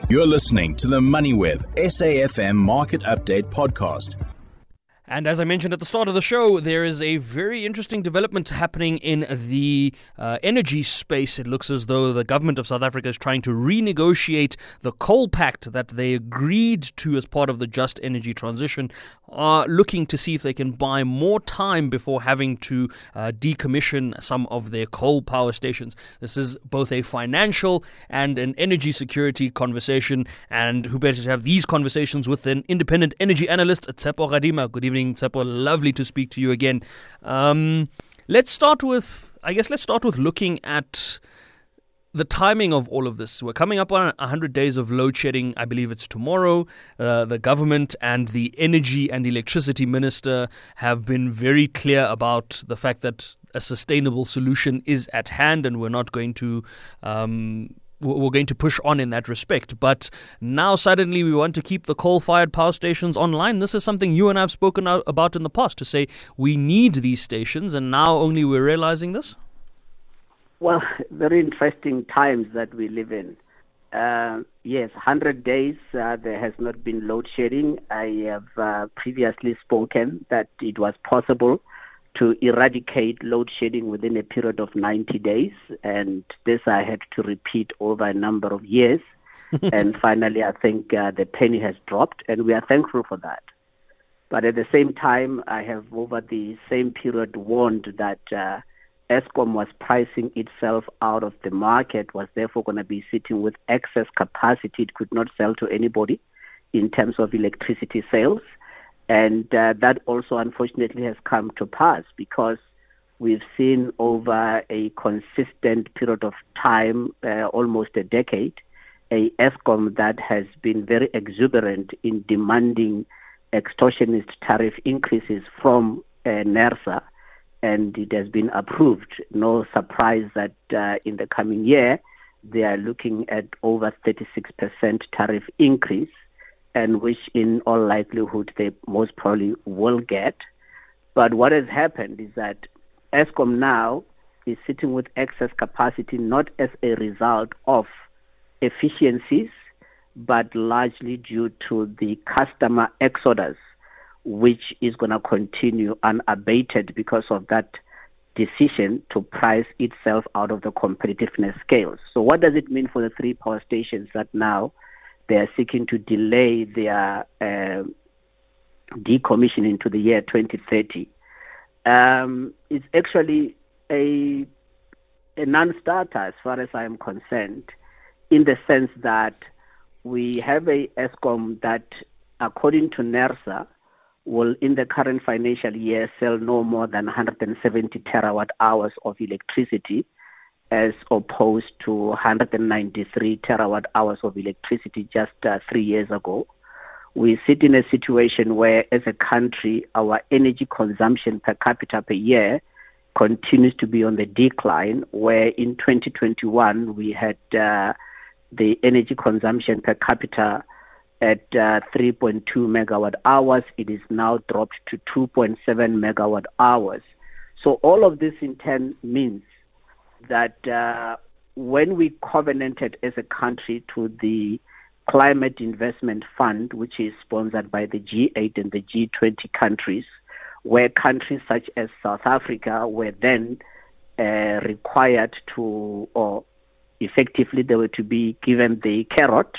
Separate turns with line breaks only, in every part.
You're listening to the MoneyWeb SAFM Market Update Podcast.
And as I mentioned at the start of the show, there is a very interesting development happening in the energy space. It looks as though the government of South Africa is trying to renegotiate the coal pact that they agreed to as part of the Just Energy Transition, looking to see if they can buy more time before having to decommission some of their coal power stations. This is both a financial and an energy security conversation, and who better to have these conversations with an independent energy analyst, Tshepo Radima. Good evening, Tshepo. Lovely to speak to you again. Let's start with looking at the timing of all of this. We're coming up on 100 days of load shedding. I believe it's tomorrow. The government and the energy and electricity minister have been very clear about the fact that a sustainable solution is at hand, and we're not going to we're going to push on in that respect. But now suddenly we want to keep the coal-fired power stations online. This is something you and I have spoken about in the past, to say we need these stations, and now only we're realizing this?
Well, very interesting times that we live in. Yes, 100 days, there has not been load shedding. I have previously spoken that it was possible to eradicate load shedding within a period of 90 days. And this I had to repeat over a number of years. And finally, I think the penny has dropped, and we are thankful for that. But at the same time, I have over the same period warned that Eskom was pricing itself out of the market, was therefore going to be sitting with excess capacity it could not sell to anybody in terms of electricity sales. And that also, unfortunately, has come to pass, because we've seen over a consistent period of time, almost a decade, a Eskom that has been very exuberant in demanding extortionist tariff increases from NERSA, and it has been approved. No surprise that in the coming year, they are looking at over 36% tariff increase, and which in all likelihood they most probably will get. But what has happened is that Eskom now is sitting with excess capacity, not as a result of efficiencies, but largely due to the customer exodus, which is going to continue unabated because of that decision to price itself out of the competitiveness scales. So what does it mean for the three power stations that now they are seeking to delay their decommissioning to the year 2030? It's actually a non-starter as far as I am concerned, in the sense that we have a Eskom that, according to NERSA, will in the current financial year sell no more than 170 terawatt hours of electricity, as opposed to 193 terawatt hours of electricity just 3 years ago. We sit in a situation where, as a country, our energy consumption per capita per year continues to be on the decline, where in 2021 we had the energy consumption per capita at 3.2 megawatt hours. It is now dropped to 2.7 megawatt hours. So all of this in turn means that when we covenanted as a country to the Climate Investment Fund, which is sponsored by the G8 and the G20 countries, where countries such as South Africa were then required to, or effectively they were to be given the carrot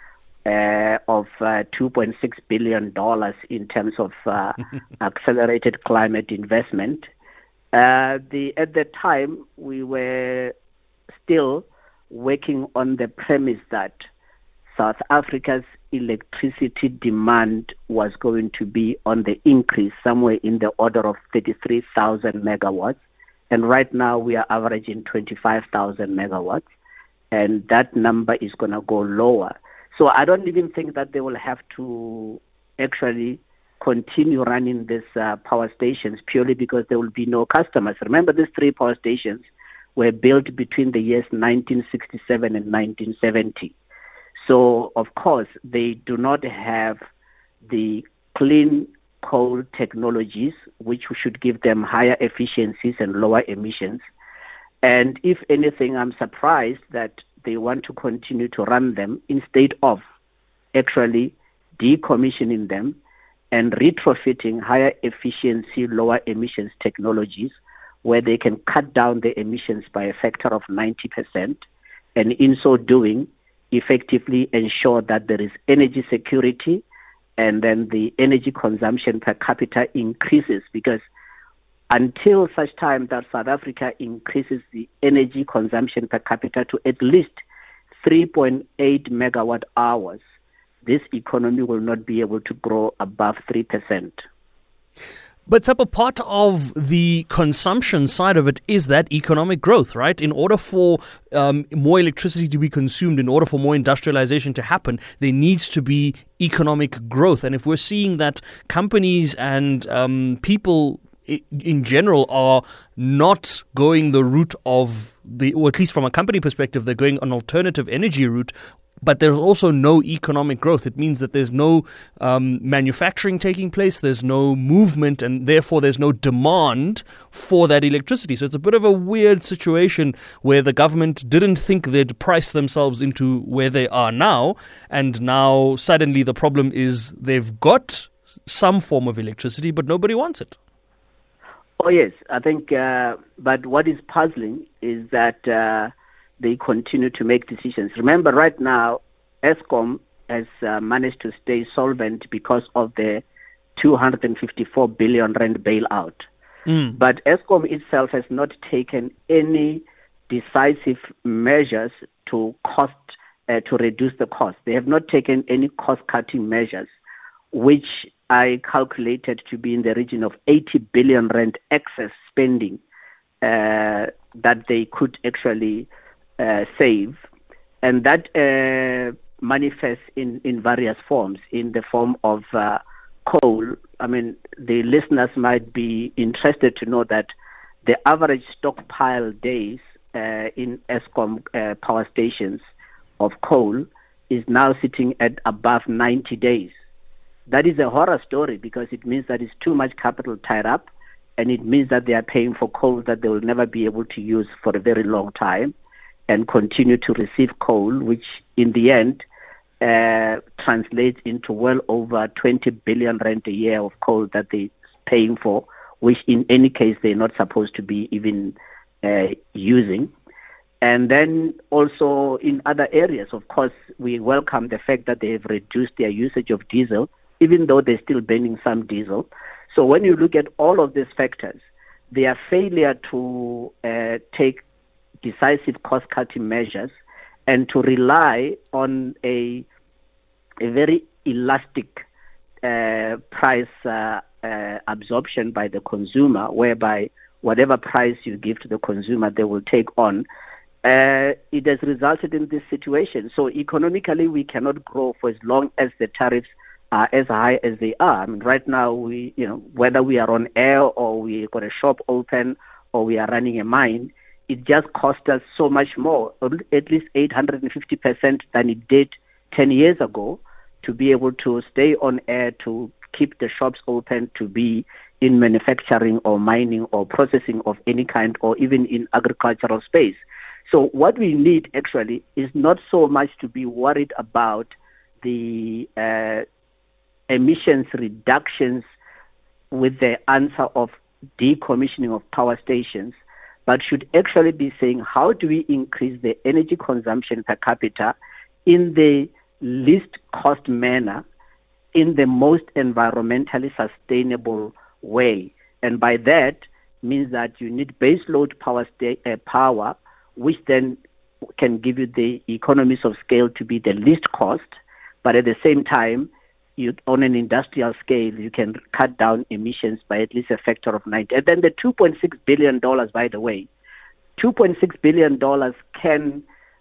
of $2.6 billion in terms of accelerated climate investment. At that time, we were still working on the premise that South Africa's electricity demand was going to be on the increase, somewhere in the order of 33,000 megawatts. And right now we are averaging 25,000 megawatts. And that number is going to go lower. So I don't even think that they will have to actually continue running these power stations, purely because there will be no customers. Remember, these three power stations were built between the years 1967 and 1970. So, of course, they do not have the clean coal technologies, which should give them higher efficiencies and lower emissions. And if anything, I'm surprised that they want to continue to run them instead of actually decommissioning them and retrofitting higher efficiency, lower emissions technologies where they can cut down the emissions by a factor of 90%, and in so doing, effectively ensure that there is energy security, and then the energy consumption per capita increases, because until such time that South Africa increases the energy consumption per capita to at least 3.8 megawatt hours, this economy will not be able to grow above 3%.
But Tsepo, part of the consumption side of it is that economic growth, right? In order for more electricity to be consumed, in order for more industrialization to happen, there needs to be economic growth. And if we're seeing that companies and people in general are not going the route of or at least from a company perspective, they're going an alternative energy route, but there's also no economic growth. It means that there's no manufacturing taking place, there's no movement, and therefore there's no demand for that electricity. So it's a bit of a weird situation where the government didn't think they'd price themselves into where they are now, and now suddenly the problem is they've got some form of electricity, but nobody wants it.
Oh, yes. I think, but what is puzzling is that they continue to make decisions. Remember, right now, Eskom has managed to stay solvent because of the 254 billion rand bailout. But Eskom itself has not taken any decisive measures to reduce the cost. They have not taken any cost-cutting measures, which I calculated to be in the region of 80 billion rand excess spending that they could actually save, and that manifests in various forms, in the form of coal. I mean, the listeners might be interested to know that the average stockpile days in Eskom power stations of coal is now sitting at above 90 days. That is a horror story, because it means that it's too much capital tied up, and it means that they are paying for coal that they will never be able to use for a very long time, and continue to receive coal, which in the end translates into well over 20 billion rand a year of coal that they're paying for, which in any case they're not supposed to be even using. And then also in other areas, of course, we welcome the fact that they have reduced their usage of diesel, even though they're still burning some diesel. So when you look at all of these factors, their failure to take decisive cost-cutting measures and to rely on a very elastic price absorption by the consumer, whereby whatever price you give to the consumer, they will take on, it has resulted in this situation. So economically, we cannot grow for as long as the tariffs are as high as they are. I mean, right now, whether we are on air or we got a shop open or we are running a mine, it just cost us so much more, at least 850% than it did 10 years ago, to be able to stay on air, to keep the shops open, to be in manufacturing or mining or processing of any kind, or even in agricultural space. So what we need actually is not so much to be worried about the emissions reductions with the answer of decommissioning of power stations, but should actually be saying, how do we increase the energy consumption per capita in the least cost manner, in the most environmentally sustainable way? And by that means that you need baseload power, which then can give you the economies of scale to be the least cost, but at the same time, on an industrial scale, you can cut down emissions by at least a factor of 90. And then the $2.6 billion, by the way, $2.6 billion can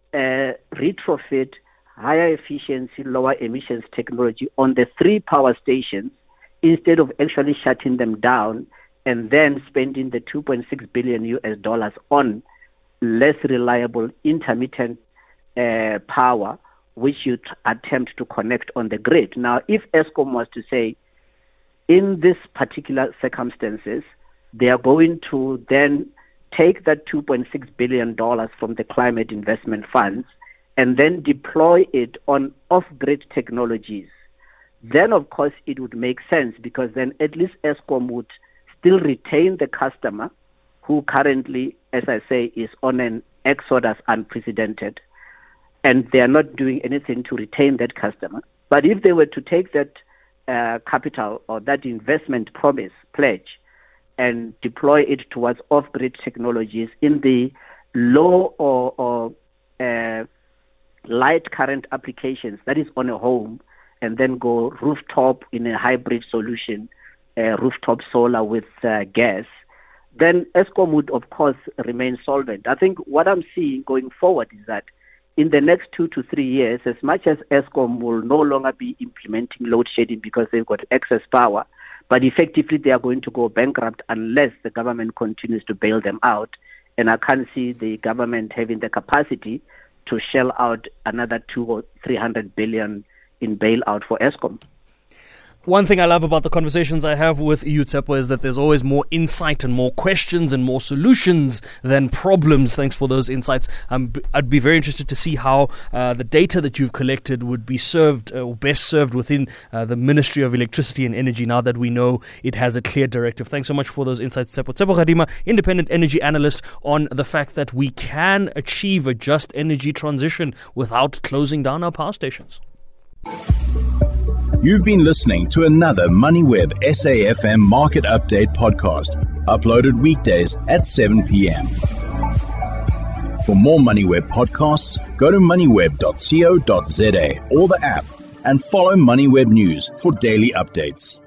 retrofit higher efficiency, lower emissions technology on the 3 power stations, instead of actually shutting them down and then spending the $2.6 billion US on less reliable intermittent power, which you attempt to connect on the grid. Now, if Eskom was to say, in this particular circumstances, they are going to then take that $2.6 billion from the climate investment funds and then deploy it on off-grid technologies, then of course it would make sense, because then at least Eskom would still retain the customer who currently, as I say, is on an exodus unprecedented, and they are not doing anything to retain that customer. But if they were to take that capital or that investment promise, pledge, and deploy it towards off-grid technologies in the low or light current applications, that is on a home, and then go rooftop in a hybrid solution, rooftop solar with gas, then Eskom would, of course, remain solvent. I think what I'm seeing going forward is that in the next 2 to 3 years, as much as Eskom will no longer be implementing load shedding because they've got excess power, but effectively they are going to go bankrupt unless the government continues to bail them out. And I can't see the government having the capacity to shell out another 200 or 300 billion in bailout for Eskom.
One thing I love about the conversations I have with you, Tshepo, is that there's always more insight and more questions and more solutions than problems. Thanks for those insights. I'd be very interested to see how the data that you've collected would be served or best served within the Ministry of Electricity and Energy now that we know it has a clear directive. Thanks so much for those insights, Tshepo. Tshepo Kgadima, independent energy analyst, on the fact that we can achieve a just energy transition without closing down our power stations.
You've been listening to another MoneyWeb SAFM Market Update podcast, uploaded weekdays at 7 p.m. For more MoneyWeb podcasts, go to moneyweb.co.za or the app, and follow MoneyWeb News for daily updates.